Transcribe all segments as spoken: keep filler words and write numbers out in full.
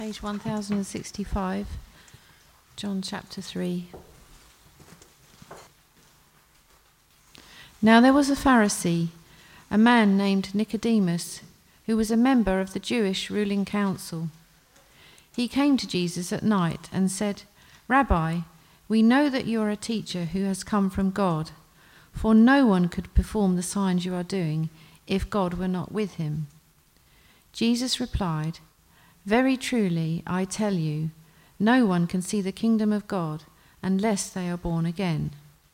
Page one thousand sixty-five, John chapter three. Now there was a Pharisee, a man named Nicodemus, who was a member of the Jewish ruling council. He came to Jesus at night and said, "Rabbi, we know that you are a teacher who has come from God, for no one could perform the signs you are doing if God were not with him." Jesus replied, "Very truly, I tell you, no one can see the kingdom of God unless they are born again."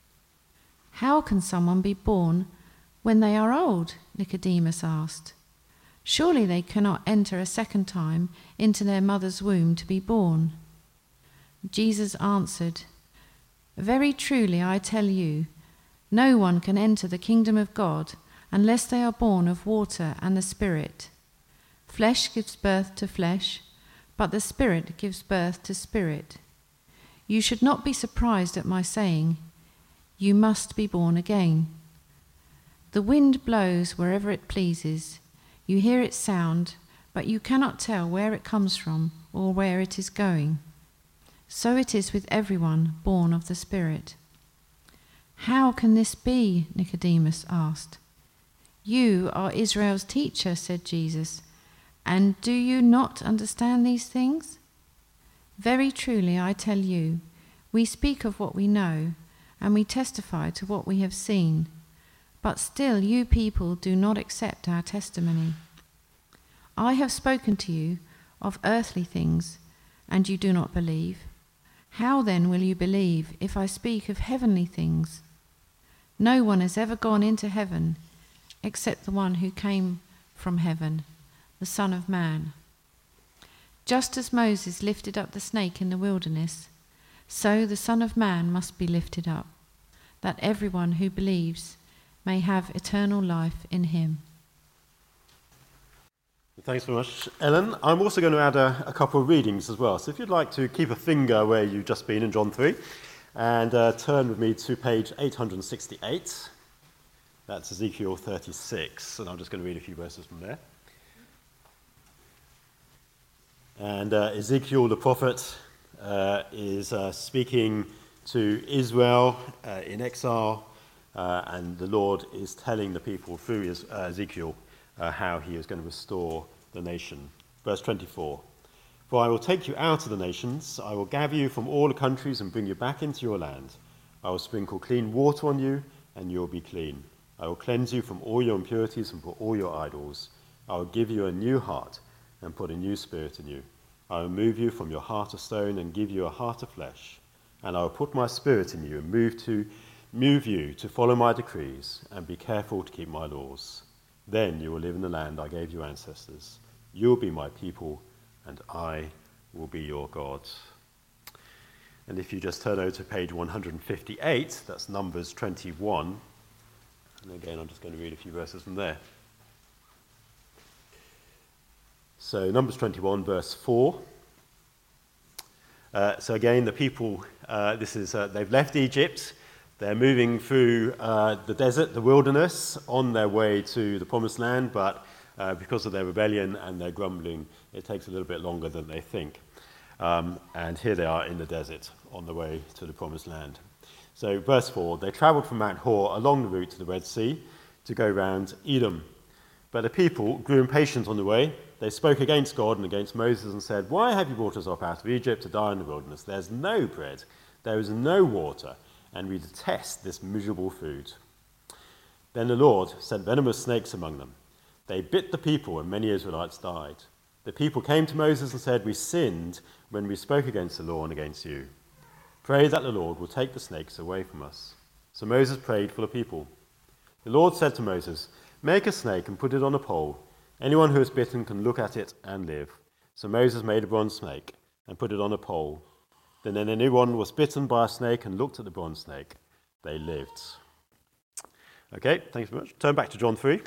"How can someone be born when they are old?" Nicodemus asked. "Surely they cannot enter a second time into their mother's womb to be born." Jesus answered, "Very truly, I tell you, no one can enter the kingdom of God unless they are born of water and the Spirit. Flesh gives birth to flesh, but the Spirit gives birth to spirit. You should not be surprised at my saying, 'You must be born again.' The wind blows wherever it pleases. You hear its sound, but you cannot tell where it comes from or where it is going. So it is with everyone born of the Spirit." "How can this be?" Nicodemus asked. "You are Israel's teacher," said Jesus, "and do you not understand these things? Very truly, I tell you, we speak of what we know, and we testify to what we have seen, but still you people do not accept our testimony. I have spoken to you of earthly things, and you do not believe. How then will you believe if I speak of heavenly things? No one has ever gone into heaven except the one who came from heaven, the Son of Man. Just as Moses lifted up the snake in the wilderness, so the Son of Man must be lifted up, that everyone who believes may have eternal life in him." Thanks very much, Ellen. I'm also going to add a, a couple of readings as well. So if you'd like to keep a finger where you've just been in John three, and uh, turn with me to page eight hundred sixty-eight. That's Ezekiel thirty-six, and I'm just going to read a few verses from there. And uh, Ezekiel, the prophet, uh, is uh, speaking to Israel uh, in exile, uh, and the Lord is telling the people through his, uh, Ezekiel uh, how he is going to restore the nation. Verse twenty-four, "For I will take you out of the nations, I will gather you from all the countries and bring you back into your land. I will sprinkle clean water on you, and you will be clean. I will cleanse you from all your impurities and from all your idols. I will give you a new heart and put a new spirit in you. I will remove you from your heart of stone and give you a heart of flesh. And I will put my spirit in you and move to move you to follow my decrees and be careful to keep my laws. Then you will live in the land I gave your ancestors. You will be my people, and I will be your God." And if you just turn over to page one hundred fifty-eight, that's Numbers twenty-one. And again, I'm just going to read a few verses from there. So Numbers twenty-one, verse four. Uh, so again, the people, uh, this is uh, they've left Egypt. They're moving through uh, the desert, the wilderness, on their way to the promised land, but uh, because of their rebellion and their grumbling, it takes a little bit longer than they think. Um, and here they are in the desert, on the way to the promised land. So verse four, "They travelled from Mount Hor along the route to the Red Sea to go round Edom. But the people grew impatient on the way. They spoke against God and against Moses and said, 'Why have you brought us up out of Egypt to die in the wilderness? There's no bread, there is no water, and we detest this miserable food.' Then the Lord sent venomous snakes among them. They bit the people, and many Israelites died. The people came to Moses and said, 'We sinned when we spoke against the law and against you. Pray that the Lord will take the snakes away from us.' So Moses prayed for the people. The Lord said to Moses, 'Make a snake and put it on a pole. Anyone who is bitten can look at it and live.' So Moses made a bronze snake and put it on a pole. Then anyone was bitten by a snake and looked at the bronze snake, they lived." Okay, thanks very much. Turn back to John three.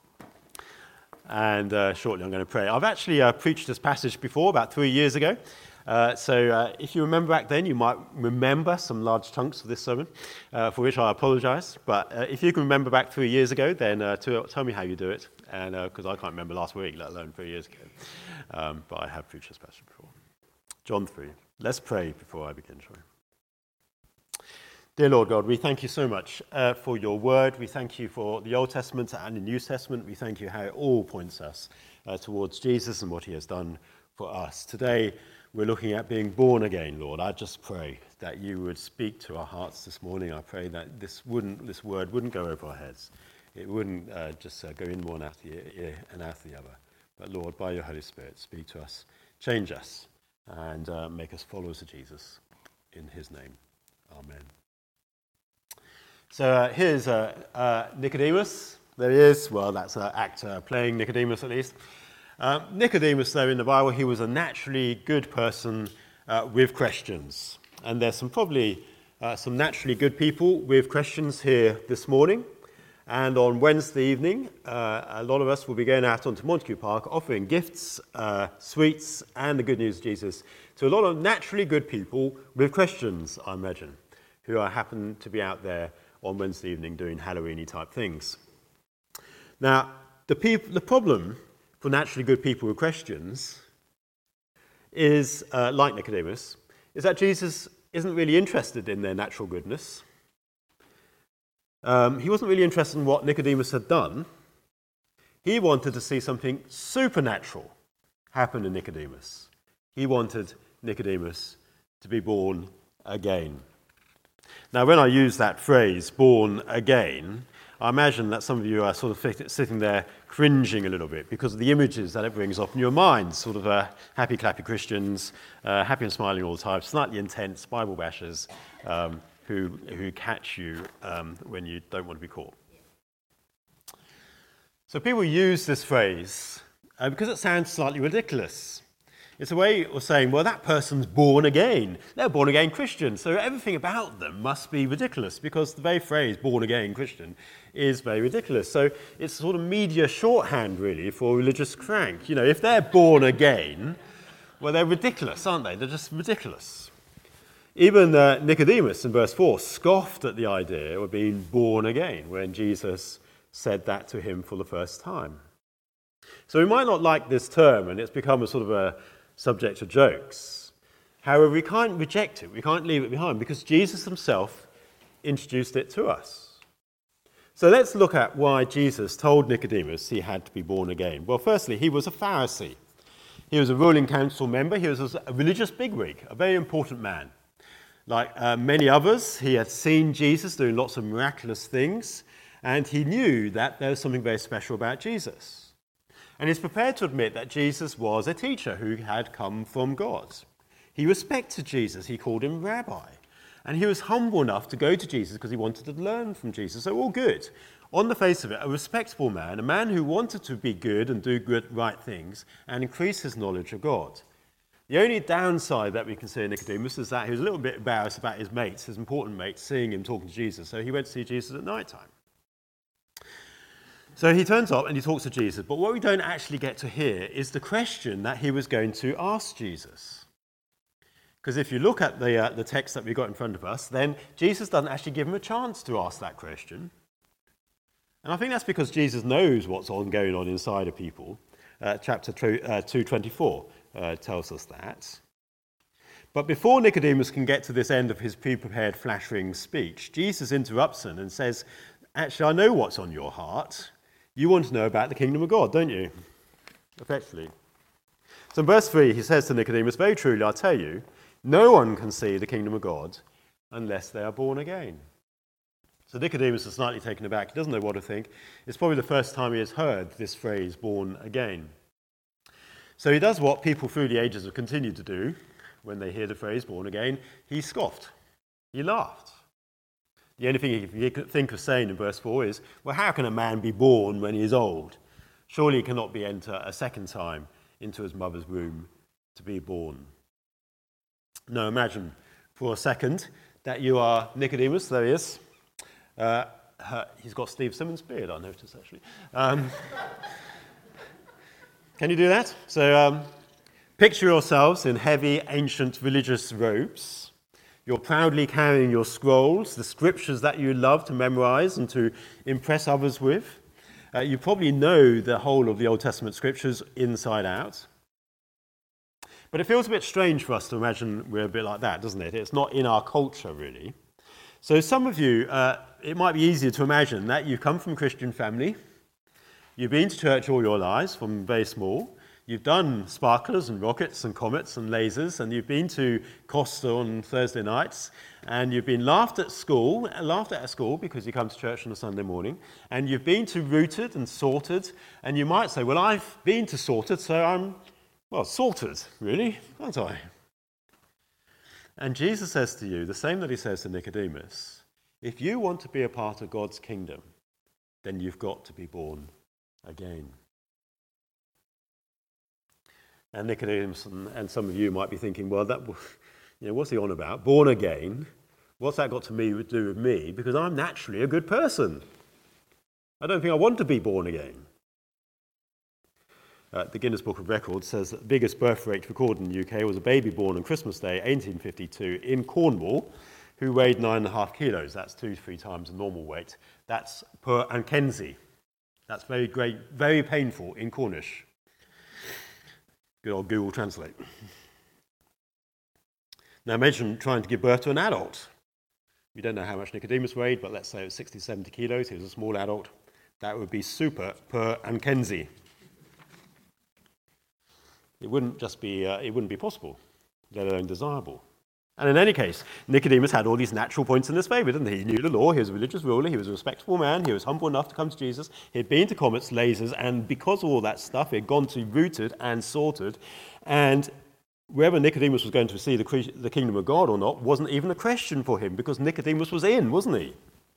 And uh, shortly I'm going to pray. I've actually uh, preached this passage before, about three years ago. Uh, so uh, if you remember back then, you might remember some large chunks of this sermon, uh, for which I apologise. But uh, if you can remember back three years ago, then uh, to, tell me how you do it, and because uh, I can't remember last week, let alone three years ago. Um, but I have preached this passage before. John three. Let's pray before I begin, shall we? Dear Lord God, we thank you so much uh, for your word. We thank you for the Old Testament and the New Testament. We thank you how it all points us uh, towards Jesus and what he has done for us. Today, we're looking at being born again, Lord. I just pray that you would speak to our hearts this morning. I pray that this wouldn't, this word wouldn't go over our heads. It wouldn't uh, just uh, go in one out the ear and out the other. But Lord, by your Holy Spirit, speak to us, change us, and uh, make us followers of Jesus. In his name, amen. So uh, here's uh, uh, Nicodemus. There he is. Well, that's an actor playing Nicodemus at least. Uh, Nicodemus, though, in the Bible, he was a naturally good person uh, with questions. And there's some probably uh, some naturally good people with questions here this morning. And on Wednesday evening, uh, a lot of us will be going out onto Montague Park offering gifts, uh, sweets, and the good news of Jesus to a lot of naturally good people with questions, I imagine, who are, happen to be out there on Wednesday evening doing Halloween-y type things. Now, the, peop- the problem for naturally good people with questions is, uh, like Nicodemus, is that Jesus isn't really interested in their natural goodness. Um, he wasn't really interested in what Nicodemus had done. He wanted to see something supernatural happen to Nicodemus. He wanted Nicodemus to be born again. Now, when I use that phrase, born again, I imagine that some of you are sort of sitting there cringing a little bit because of the images that it brings up in your mind, sort of uh, happy, clappy Christians, uh, happy and smiling all the time, slightly intense Bible bashers um, who, who catch you um, when you don't want to be caught. So people use this phrase uh, because it sounds slightly ridiculous. It's a way of saying, well, that person's born again. They're born again Christian, so everything about them must be ridiculous because the very phrase born again Christian is very ridiculous. So it's sort of media shorthand, really, for religious crank. You know, if they're born again, well, they're ridiculous, aren't they? They're just ridiculous. Even uh, Nicodemus in verse four scoffed at the idea of being born again when Jesus said that to him for the first time. So we might not like this term, and it's become a sort of a subject of jokes. However, we can't reject it. We can't leave it behind because Jesus himself introduced it to us. So let's look at why Jesus told Nicodemus he had to be born again. Well, firstly, he was a Pharisee. He was a ruling council member. He was a religious bigwig, a very important man. Like uh, many others, he had seen Jesus doing lots of miraculous things, and he knew that there was something very special about Jesus. And he's prepared to admit that Jesus was a teacher who had come from God. He respected Jesus. He called him Rabbi. And he was humble enough to go to Jesus because he wanted to learn from Jesus. So all good. On the face of it, a respectable man, a man who wanted to be good and do good, right things and increase his knowledge of God. The only downside that we can see in Nicodemus is that he was a little bit embarrassed about his mates, his important mates, seeing him talking to Jesus. So he went to see Jesus at night time. So he turns up and he talks to Jesus, but what we don't actually get to hear is the question that he was going to ask Jesus. Because if you look at the, uh, the text that we got in front of us, then Jesus doesn't actually give him a chance to ask that question. And I think that's because Jesus knows what's on going on inside of people. Uh, chapter two twenty-four uh, tells us that. But before Nicodemus can get to this end of his pre-prepared flattering speech, Jesus interrupts him and says, actually, I know what's on your heart. You want to know about the kingdom of God, don't you? Effectively. So in verse three, he says to Nicodemus, very truly, I tell you, no one can see the kingdom of God unless they are born again. So Nicodemus is slightly taken aback. He doesn't know what to think. It's probably the first time he has heard this phrase, born again. So he does what people through the ages have continued to do when they hear the phrase, born again. He scoffed. He laughed. The only thing he could think of saying in verse four is, well, how can a man be born when he is old? Surely he cannot be enter a second time into his mother's womb to be born. Now imagine for a second that you are Nicodemus. There he is. Uh, uh, he's got Steve Simmons' beard, I noticed, actually. Um, can you do that? So um, picture yourselves in heavy, ancient religious robes. You're proudly carrying your scrolls, the scriptures that you love to memorize and to impress others with. Uh, you probably know the whole of the Old Testament scriptures inside out. But it feels a bit strange for us to imagine we're a bit like that, doesn't it? It's not in our culture, really. So some of you, uh, it might be easier to imagine that you've come from a Christian family, you've been to church all your lives from very small, you've done sparklers and rockets and comets and lasers, and you've been to Costa on Thursday nights, and you've been laughed at school, laughed at at school because you come to church on a Sunday morning, and you've been to Rooted and Sorted, and you might say, well, I've been to Sorted, so I'm, well, sorted, really, aren't I? And Jesus says to you, the same that he says to Nicodemus, if you want to be a part of God's kingdom, then you've got to be born again. And Nicodemus and, and some of you might be thinking, well, that, you know, what's he on about? Born again? What's that got to me, do with me? Because I'm naturally a good person. I don't think I want to be born again. Uh, the Guinness Book of Records says that the biggest birth rate recorded in the U K was a baby born on Christmas Day, eighteen fifty-two, in Cornwall, who weighed nine and a half kilos. That's two, three times the normal weight. That's per Ankenzie. That's very great, very painful in Cornish. Good old Google Translate. Now imagine trying to give birth to an adult. We don't know how much Nicodemus weighed, but let's say it was sixty, seventy kilos. He was a small adult. That would be super per Ankenzie. It wouldn't just be, uh, it wouldn't be possible, let alone desirable. And in any case, Nicodemus had all these natural points in his favour, didn't he? He knew the law, he was a religious ruler, he was a respectable man, he was humble enough to come to Jesus, he'd been to comets, lasers, and because of all that stuff, he'd gone to Rooted and Sorted, and whether Nicodemus was going to see the, the kingdom of God or not wasn't even a question for him, because Nicodemus was in, wasn't he?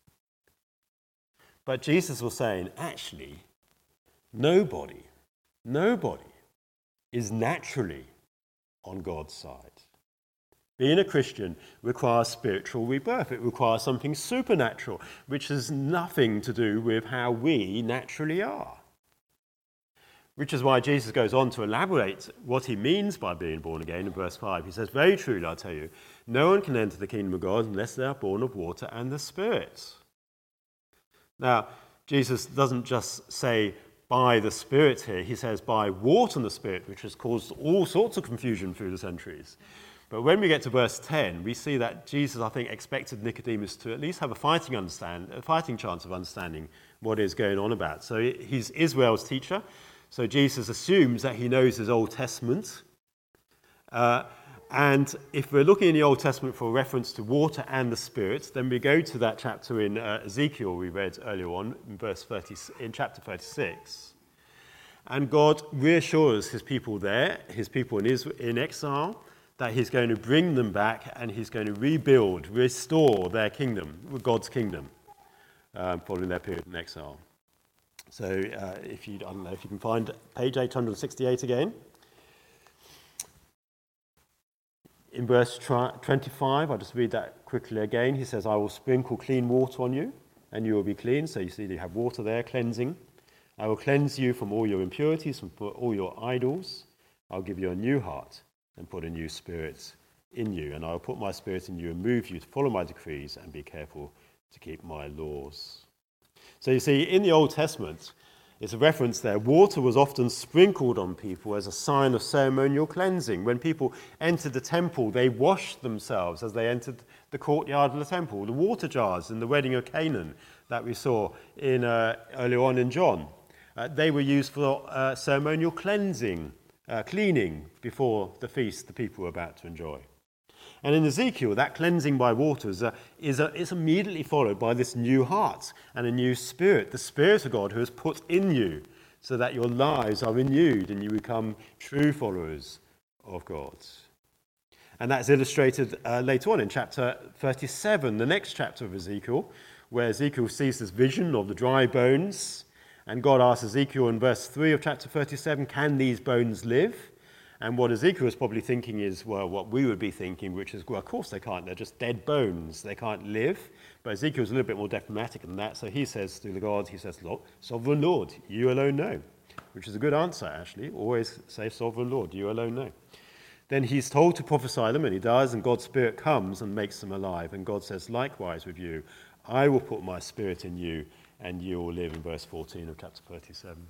But Jesus was saying, actually, nobody, nobody is naturally on God's side. Being a Christian requires spiritual rebirth. It requires something supernatural, which has nothing to do with how we naturally are. Which is why Jesus goes on to elaborate what he means by being born again in verse five. He says, very truly, I tell you, no one can enter the kingdom of God unless they are born of water and the Spirit. Now, Jesus doesn't just say, by the Spirit here, he says by water and the Spirit, which has caused all sorts of confusion through the centuries. But when we get to verse ten, we see that Jesus, I think, expected Nicodemus to at least have a fighting understand, a fighting chance of understanding what is going on about. So he's Israel's teacher, so Jesus assumes that he knows his Old Testament. Uh, and if we're looking in the Old Testament for a reference to water and the Spirit, then we go to that chapter in uh, Ezekiel we read earlier on, in verse thirty, in chapter thirty-six. And God reassures his people there, his people in, Israel, in exile, that he's going to bring them back and he's going to rebuild, restore their kingdom, God's kingdom, um, following their period in exile. So uh, if you, I don't know if you can find page eight hundred sixty-eight again. In verse twenty-five, I'll just read that quickly again. He says, I will sprinkle clean water on you, and you will be clean. So you see you have water there, cleansing. I will cleanse you from all your impurities, from all your idols. I'll give you a new heart and put a new spirit in you. And I will put my spirit in you and move you to follow my decrees and be careful to keep my laws. So you see, in the Old Testament, it's a reference there. Water was often sprinkled on people as a sign of ceremonial cleansing. When people entered the temple, they washed themselves as they entered the courtyard of the temple. The water jars in the wedding of Canaan that we saw in uh, earlier on in John, uh, they were used for uh, ceremonial cleansing, uh, cleaning before the feast the people were about to enjoy. And in Ezekiel, that cleansing by waters uh, is, uh, is immediately followed by this new heart and a new spirit, the Spirit of God who is put in you so that your lives are renewed and you become true followers of God. And that's illustrated uh, later on in chapter thirty-seven, the next chapter of Ezekiel, where Ezekiel sees this vision of the dry bones. And God asks Ezekiel in verse three of chapter thirty-seven, can these bones live? And what Ezekiel is probably thinking is, well, what we would be thinking, which is, well, of course they can't. They're just dead bones. They can't live. But Ezekiel's a little bit more diplomatic than that. So he says to the God, he says, Lord, Sovereign Lord, you alone know. Which is a good answer, actually. Always say, Sovereign Lord, you alone know. Then he's told to prophesy them, and he does, and God's Spirit comes and makes them alive. And God says, likewise with you, I will put my Spirit in you, and you will live, in verse fourteen of chapter thirty-seven.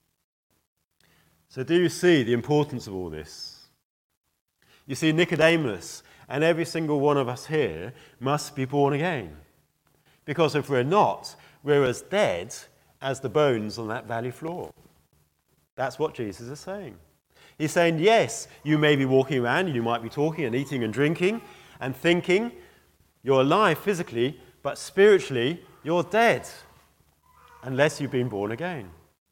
So do you see the importance of all this? You see, Nicodemus and every single one of us here must be born again. Because if we're not, we're as dead as the bones on that valley floor. That's what Jesus is saying. He's saying, yes, you may be walking around, and you might be talking and eating and drinking and thinking. You're alive physically, but spiritually, you're dead unless you've been born again.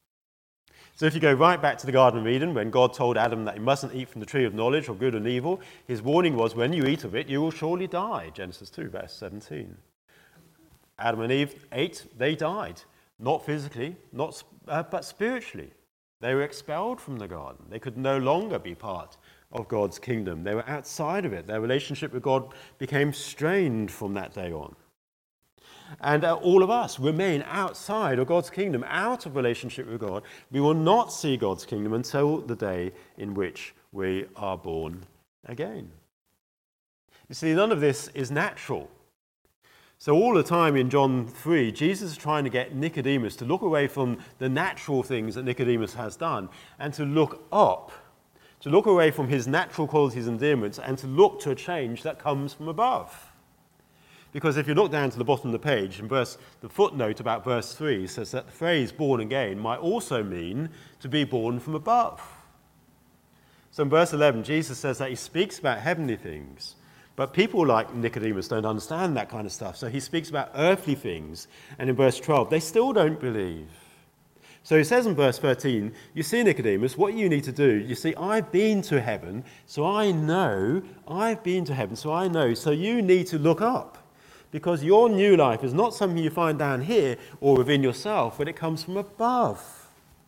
So if you go right back to the Garden of Eden, when God told Adam that he mustn't eat from the tree of knowledge of good and evil, his warning was, when you eat of it, you will surely die. Genesis two, verse seventeen. Adam and Eve ate, they died. Not physically, not, uh, but spiritually. They were expelled from the garden. They could no longer be part of God's kingdom. They were outside of it. Their relationship with God became strained from that day on. And uh, all of us remain outside of God's kingdom, out of relationship with God. We will not see God's kingdom until the day in which we are born again. You see, none of this is natural. So all the time in John three, Jesus is trying to get Nicodemus to look away from the natural things that Nicodemus has done and to look up, to look away from his natural qualities and endearments and to look to a change that comes from above. Because if you look down to the bottom of the page, and verse, the footnote about verse three says that the phrase born again might also mean to be born from above. So in verse eleven, Jesus says that he speaks about heavenly things, but people like Nicodemus don't understand that kind of stuff. So he speaks about earthly things, and in verse twelve, they still don't believe. So he says in verse thirteen, you see, Nicodemus, what you need to do, you see, I've been to heaven, so I know, I've been to heaven, so I know, so you need to look up. Because your new life is not something you find down here or within yourself, but it comes from above.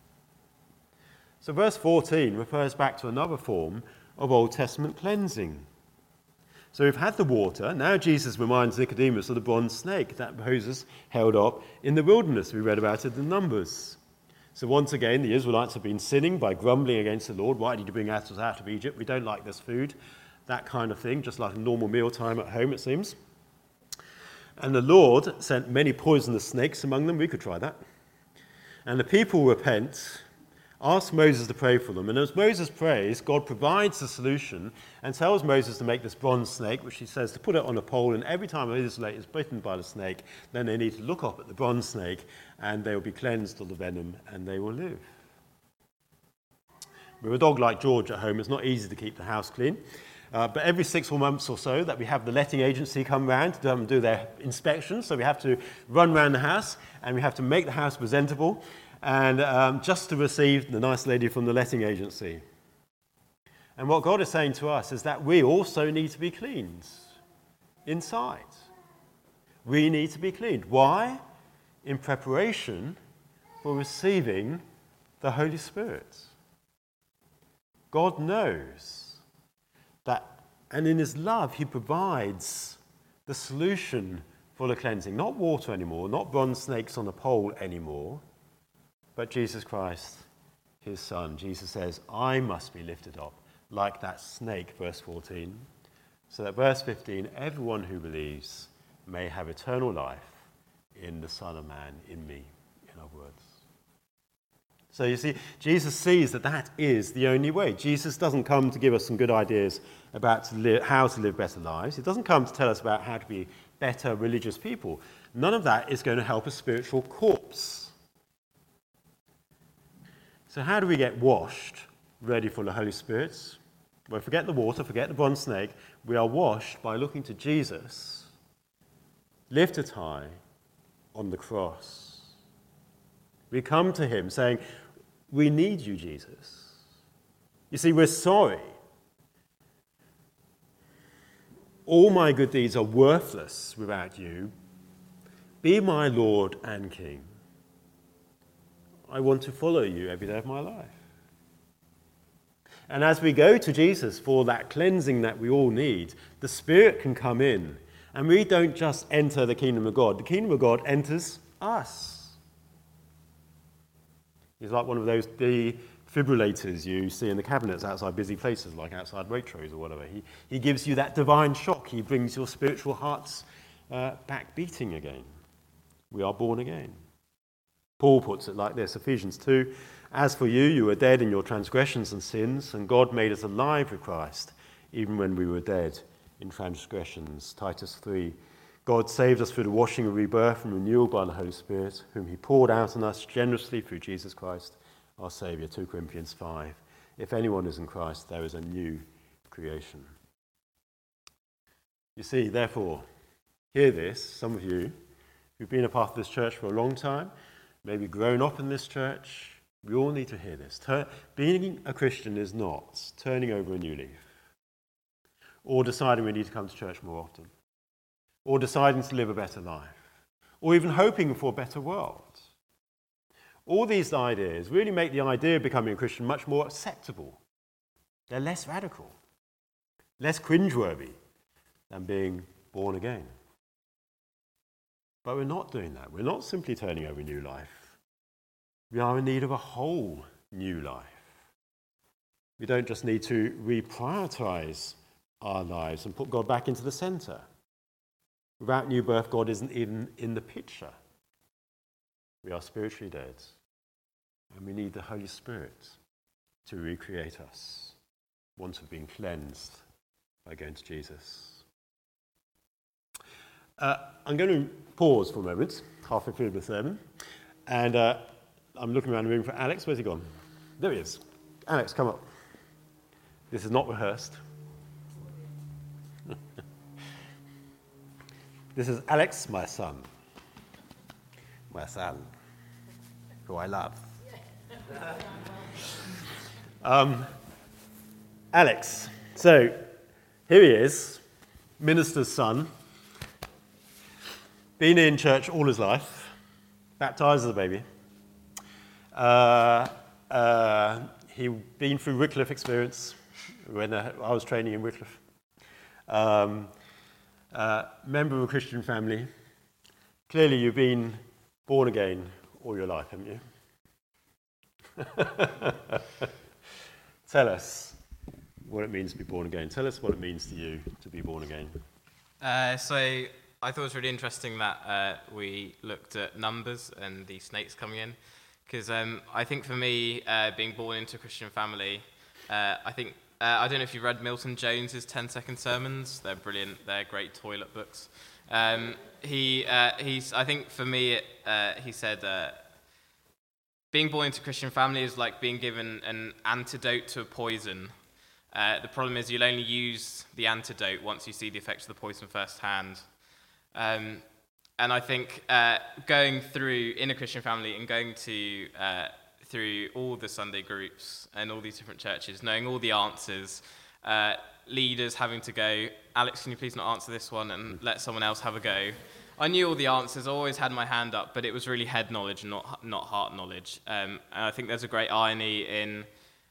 So verse fourteen refers back to another form of Old Testament cleansing. So we've had the water. Now Jesus reminds Nicodemus of the bronze snake that Moses held up in the wilderness. We read about it in Numbers. So once again, the Israelites have been sinning by grumbling against the Lord. Why did you bring us out of Egypt? We don't like this food. That kind of thing, just like a normal mealtime at home, it seems. And the Lord sent many poisonous snakes among them. We could try that. And the people repent, ask Moses to pray for them. And as Moses prays, God provides the solution and tells Moses to make this bronze snake, which he says to put it on a pole. And every time an Israelite is bitten by the snake, then they need to look up at the bronze snake and they will be cleansed of the venom and they will live. With a dog like George at home, it's not easy to keep the house clean. Uh, but every six months or so that we have the letting agency come round to um, do their inspections. So we have to run around the house and we have to make the house presentable and um, just to receive the nice lady from the letting agency. And what God is saying to us is that we also need to be cleaned inside. We need to be cleaned. Why? In preparation for receiving the Holy Spirit. God knows that, and in his love, he provides the solution for the cleansing. Not water anymore, not bronze snakes on a pole anymore, but Jesus Christ, his Son. Jesus says, I must be lifted up like that snake, verse fourteen, so that, verse fifteen, everyone who believes may have eternal life in the Son of Man, in me, in other words. So you see, Jesus sees that that is the only way. Jesus doesn't come to give us some good ideas about to live, how to live better lives. He doesn't come to tell us about how to be better religious people. None of that is going to help a spiritual corpse. So how do we get washed, ready for the Holy Spirit? Well, forget the water, forget the bronze snake. We are washed by looking to Jesus, lifted high on the cross. We come to him saying, we need you, Jesus. You see, we're sorry. All my good deeds are worthless without you. Be my Lord and King. I want to follow you every day of my life. And as we go to Jesus for that cleansing that we all need, the Spirit can come in. And we don't just enter the kingdom of God. The kingdom of God enters us. He's like one of those defibrillators you see in the cabinets outside busy places, like outside Waitrose or whatever. He, he gives you that divine shock. He brings your spiritual hearts uh, back beating again. We are born again. Paul puts it like this, Ephesians two, "As for you, you were dead in your transgressions and sins, and God made us alive with Christ, even when we were dead in transgressions." Titus three, "God saved us through the washing of rebirth and renewal by the Holy Spirit, whom he poured out on us generously through Jesus Christ, our Saviour." Second Corinthians five, "If anyone is in Christ, there is a new creation." You see, therefore, hear this, some of you who've been a part of this church for a long time, maybe grown up in this church, we all need to hear this. Tur- being a Christian is not turning over a new leaf, or deciding we need to come to church more often, or deciding to live a better life, or even hoping for a better world. All these ideas really make the idea of becoming a Christian much more acceptable. They're less radical, less cringeworthy than being born again. But we're not doing that. We're not simply turning over a new life. We are in need of a whole new life. We don't just need to reprioritize our lives and put God back into the center. Without new birth, God isn't even in the picture. We are spiritually dead, and we need the Holy Spirit to recreate us once we've been cleansed by going to Jesus. Uh, I'm going to pause for a moment, halfway through the sermon, and uh, I'm looking around the room for Alex. Where's he gone? There he is. Alex, come up. This is not rehearsed. This is Alex, my son. My son, who I love. um, Alex. So, here he is, minister's son. Been in church all his life, baptised as a baby. Uh, uh, he'd been through Wycliffe experience when uh, I was training in Wycliffe. Um, uh, member of a Christian family. Clearly you've been born again all your life, haven't you? Tell us what it means to be born again. Tell us what it means to you to be born again. Uh, so I thought it was really interesting that uh, we looked at numbers and the snakes coming in, because um, I think for me, uh, being born into a Christian family, uh, I think, uh, I don't know if you've read Milton Jones's ten second sermons. They're brilliant. They're great toilet books. Um, he, uh, he's, I think for me, it, uh, he said, uh, being born into a Christian family is like being given an antidote to a poison. Uh, the problem is you'll only use the antidote once you see the effects of the poison firsthand. Um, and I think uh, going through in a Christian family and going to uh, through all the Sunday groups and all these different churches, knowing all the answers, uh, leaders having to go, Alex, can you please not answer this one and let someone else have a go? I knew all the answers, I always had my hand up, but it was really head knowledge and not not heart knowledge. Um, and I think there's a great irony in,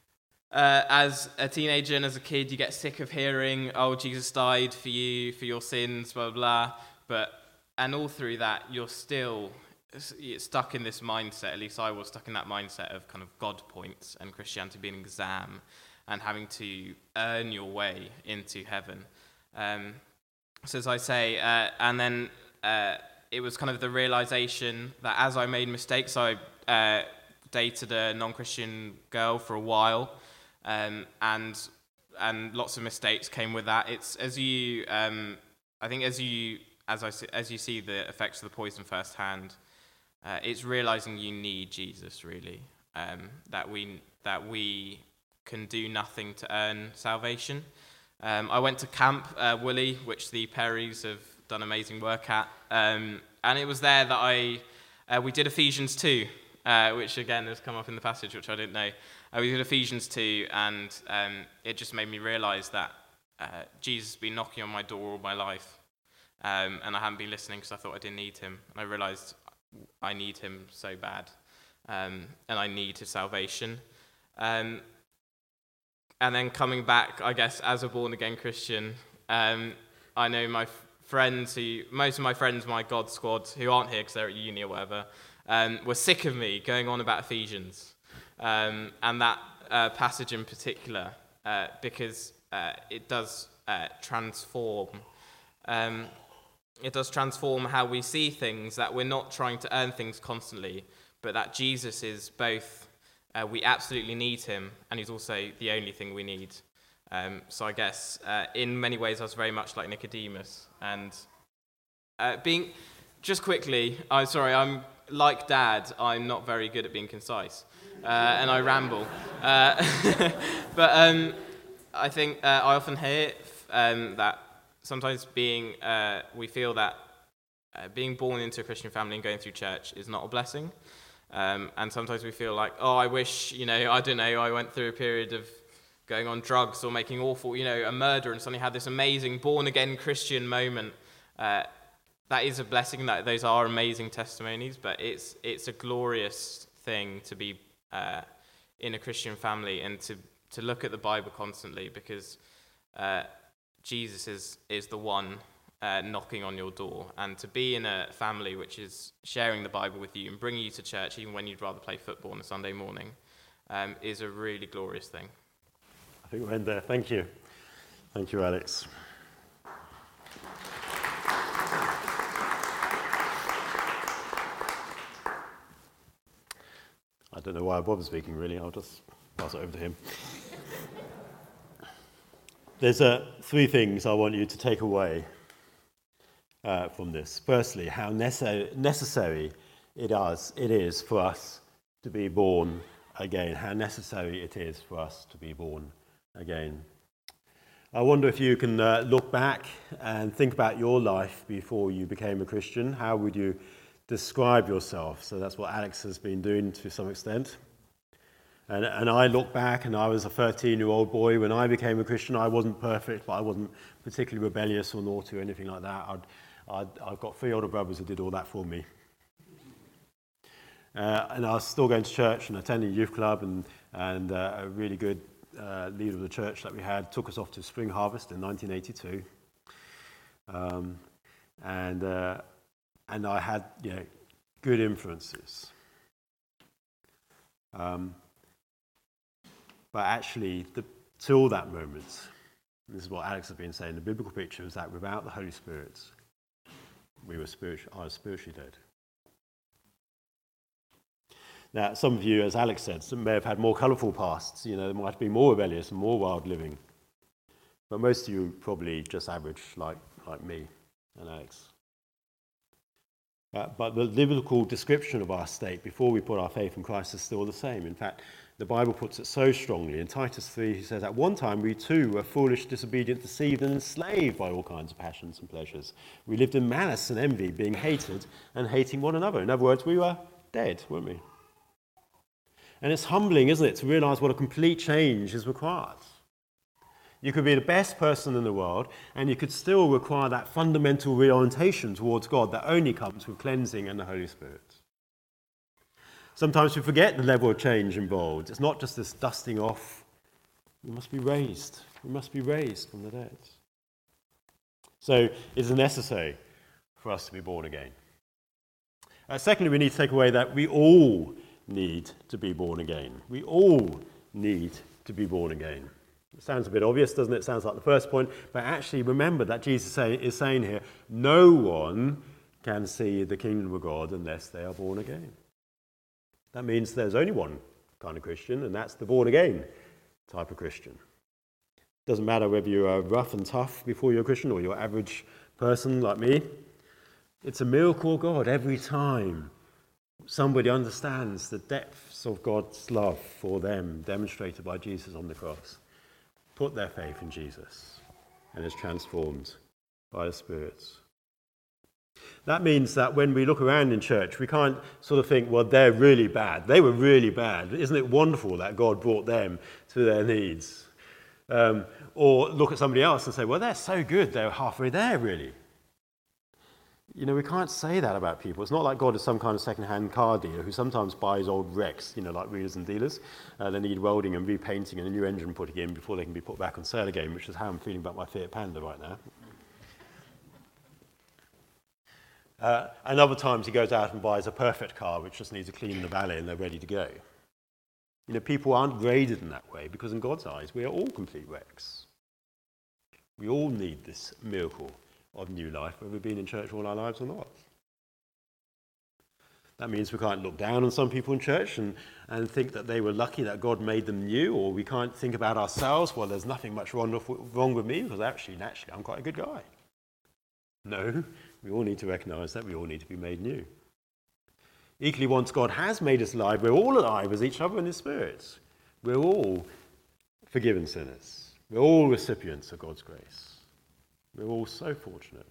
uh, as a teenager and as a kid, you get sick of hearing, oh, Jesus died for you, for your sins, blah, blah, blah. But, and all through that, you're still stuck in this mindset, at least I was stuck in that mindset of kind of God points and Christianity being an exam and having to earn your way into heaven. Um, so as I say, uh, and then uh, it was kind of the realization that as I made mistakes, I uh, dated a non-Christian girl for a while, um, and and lots of mistakes came with that. It's as you, um, I think as you, as I as you see the effects of the poison firsthand, uh, it's realizing you need Jesus really, um, that we that we can do nothing to earn salvation. Um, I went to Camp uh, Woolly, which the Perrys have done amazing work at, um, and it was there that I uh, we did Ephesians two, uh, which again has come up in the passage, which I didn't know. Uh, we did Ephesians two, and um, it just made me realise that uh, Jesus has been knocking on my door all my life, um, and I haven't been listening because I thought I didn't need him, and I realised I need him so bad, um, and I need his salvation. Um, And then coming back, I guess, as a born-again Christian, um, I know my f- friends, who most of my friends, my God squad, who aren't here because they're at uni or whatever, um, were sick of me going on about Ephesians, um, and that uh, passage in particular, uh, because uh, it does uh, transform. Um, it does transform how we see things, that we're not trying to earn things constantly, but that Jesus is both, uh, we absolutely need him, and he's also the only thing we need. Um, so I guess uh, in many ways I was very much like Nicodemus. And uh, being, just quickly, I'm sorry, I'm like Dad, I'm not very good at being concise, uh, and I ramble. Uh, but um, I think uh, I often hear um, that sometimes being, uh, we feel that uh, being born into a Christian family and going through church is not a blessing. Um, and sometimes we feel like, oh, I wish, you know, I don't know, I went through a period of going on drugs or making awful, you know, a murder and suddenly had this amazing born-again Christian moment. Uh, that is a blessing, that those are amazing testimonies, but it's it's a glorious thing to be uh, in a Christian family and to, to look at the Bible constantly, because uh, Jesus is, is the one uh, knocking on your door, and to be in a family which is sharing the Bible with you and bringing you to church even when you'd rather play football on a Sunday morning um, is a really glorious thing. I think we'll end there. Thank you. Thank you, Alex. I don't know why Bob is speaking, really. I'll just pass it over to him. There's uh, three things I want you to take away uh, from this. Firstly, how necessary, necessary it is, it is for us to be born again. How necessary it is for us to be born again. I wonder if you can uh, look back and think about your life before you became a Christian. How would you describe yourself? So that's what Alex has been doing to some extent. And, and I look back, and I was a thirteen-year-old boy when I became a Christian. I wasn't perfect, but I wasn't particularly rebellious or naughty or anything like that. I'd, I'd, I've got three older brothers who did all that for me. Uh, and I was still going to church and attending youth club, and, and uh, a really good uh, leader of the church that we had took us off to Spring Harvest in nineteen eighty-two. Um, and uh, and I had, you know, good influences. Um, but actually, the, till that moment, this is what Alex has been saying, the biblical picture is that without the Holy Spirit, we were spiritual, I was spiritually dead. Now, some of you, as Alex said, some may have had more colourful pasts. You know, they might have been more rebellious and more wild living. But most of you probably just average, like like me and Alex. Uh, but the biblical description of our state before we put our faith in Christ is still the same. In fact, the Bible puts it so strongly. In Titus three, he says, at one time we too were foolish, disobedient, deceived, and enslaved by all kinds of passions and pleasures. We lived in malice and envy, being hated and hating one another. In other words, we were dead, weren't we? And it's humbling, isn't it, to realize what a complete change is required. You could be the best person in the world, and you could still require that fundamental reorientation towards God that only comes with cleansing and the Holy Spirit. Sometimes we forget the level of change involved. It's not just this dusting off. We must be raised. We must be raised from the dead. So it is necessary for us to be born again. Uh, secondly, we need to take away that we all need to be born again. We all need to be born again. It sounds a bit obvious, doesn't it? It sounds like the first point, but actually remember that Jesus say, is saying here, no one can see the kingdom of God unless they are born again. That means there's only one kind of Christian, and that's the born again type of Christian. It doesn't matter whether you're rough and tough before you're a Christian or you're an average person like me. It's a miracle of God every time somebody understands the depths of God's love for them demonstrated by Jesus on the cross. Put their faith in Jesus and is transformed by the Spirit. That means that when we look around in church, we can't sort of think, well, they're really bad. They were really bad. Isn't it wonderful that God brought them to their needs? Um, or look at somebody else and say, well, they're so good, they're halfway there, really. You know, we can't say that about people. It's not like God is some kind of second-hand car dealer who sometimes buys old wrecks, you know, like wheelers and dealers. Uh, they need welding and repainting and a new engine putting in before they can be put back on sale again, which is how I'm feeling about my Fiat Panda right now. Uh, and other times he goes out and buys a perfect car which just needs a clean in the valley and they're ready to go. You know, people aren't graded in that way because in God's eyes we are all complete wrecks. We all need this miracle of new life, whether we've been in church all our lives or not. That means we can't look down on some people in church and, and think that they were lucky that God made them new, or we can't think about ourselves, well, there's nothing much wrong, wrong with me, because actually, naturally, I'm quite a good guy. No, we all need to recognize that we all need to be made new. Equally, once God has made us alive, we're all alive as each other in His Spirit. We're all forgiven sinners. We're all recipients of God's grace. We're all so fortunate.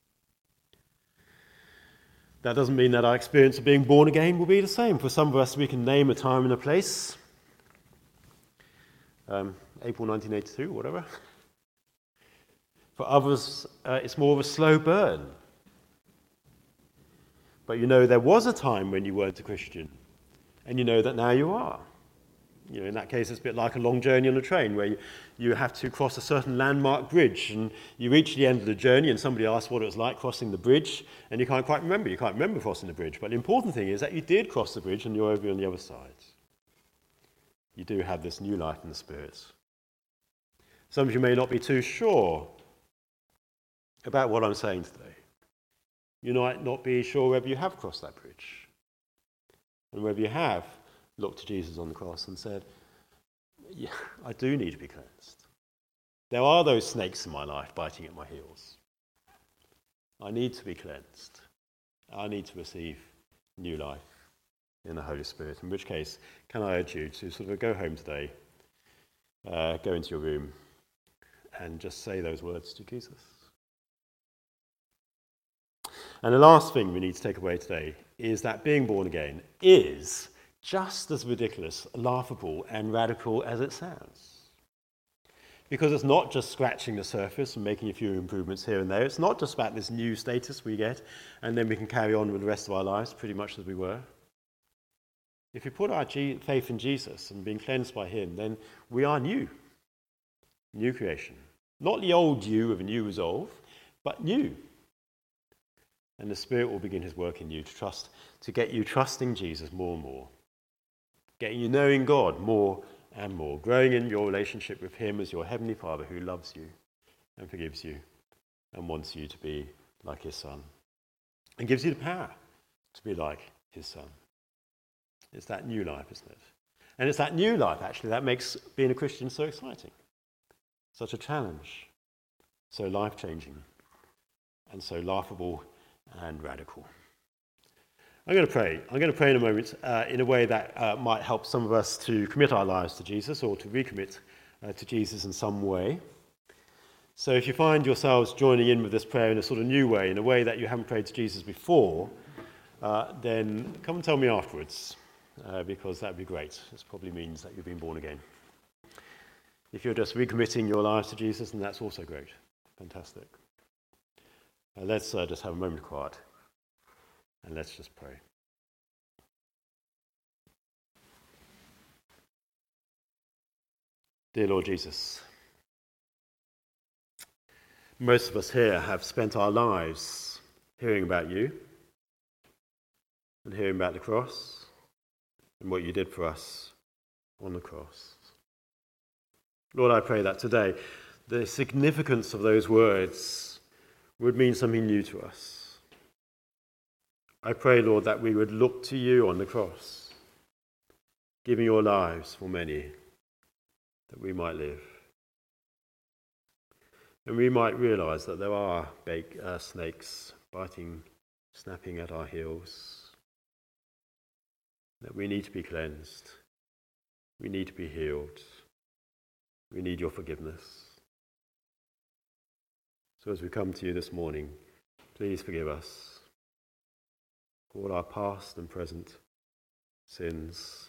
That doesn't mean that our experience of being born again will be the same. For some of us, we can name a time and a place. Um, April nineteen eighty-two, whatever. For others, uh, it's more of a slow burn. But you know there was a time when you weren't a Christian, and you know that now you are. You know, in that case, it's a bit like a long journey on a train where you, you have to cross a certain landmark bridge, and you reach the end of the journey and somebody asks what it was like crossing the bridge, and you can't quite remember. You can't remember crossing the bridge. But the important thing is that you did cross the bridge and you're over on the other side. You do have this new life in the Spirit. Some of you may not be too sure about what I'm saying today. You might not be sure whether you have crossed that bridge, and whether you have looked to Jesus on the cross and said, yeah, I do need to be cleansed. There are those snakes in my life biting at my heels. I need to be cleansed. I need to receive new life in the Holy Spirit, in which case, can I urge you to sort of go home today, uh, go into your room, and just say those words to Jesus. And the last thing we need to take away today is that being born again is just as ridiculous, laughable, and radical as it sounds. Because it's not just scratching the surface and making a few improvements here and there. It's not just about this new status we get, and then we can carry on with the rest of our lives pretty much as we were. If we put our G- faith in Jesus and being cleansed by Him, then we are new. New creation. Not the old you with a new resolve, but new. And the Spirit will begin His work in you to trust, to get you trusting Jesus more and more. Getting you knowing God more and more. Growing in your relationship with Him as your Heavenly Father who loves you and forgives you and wants you to be like His Son. And gives you the power to be like His Son. It's that new life, isn't it? And it's that new life, actually, that makes being a Christian so exciting. Such a challenge. So life-changing. And so laughable and radical. I'm going to pray. I'm going to pray in a moment uh, in a way that uh, might help some of us to commit our lives to Jesus, or to recommit uh, to Jesus in some way. So if you find yourselves joining in with this prayer in a sort of new way, in a way that you haven't prayed to Jesus before, uh, then come and tell me afterwards, uh, because that would be great. This probably means that you've been born again. If you're just recommitting your lives to Jesus, then that's also great. Fantastic. Uh, let's uh, just have a moment of quiet, and let's just pray. Dear Lord Jesus, most of us here have spent our lives hearing about you and hearing about the cross and what you did for us on the cross. Lord, I pray that today the significance of those words would mean something new to us. I pray, Lord, that we would look to you on the cross, giving your lives for many, that we might live. And we might realize that there are big uh, snakes biting, snapping at our heels, that we need to be cleansed, we need to be healed, we need your forgiveness. So as we come to you this morning, please forgive us for all our past and present sins.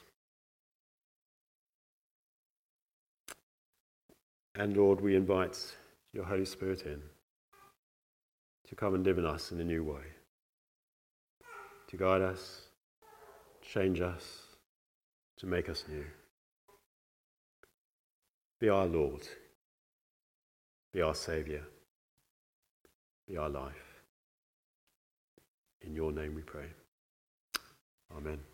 And Lord, we invite your Holy Spirit in to come and live in us in a new way, to guide us, change us, to make us new. Be our Lord, be our Saviour, be our life. In your name we pray. Amen.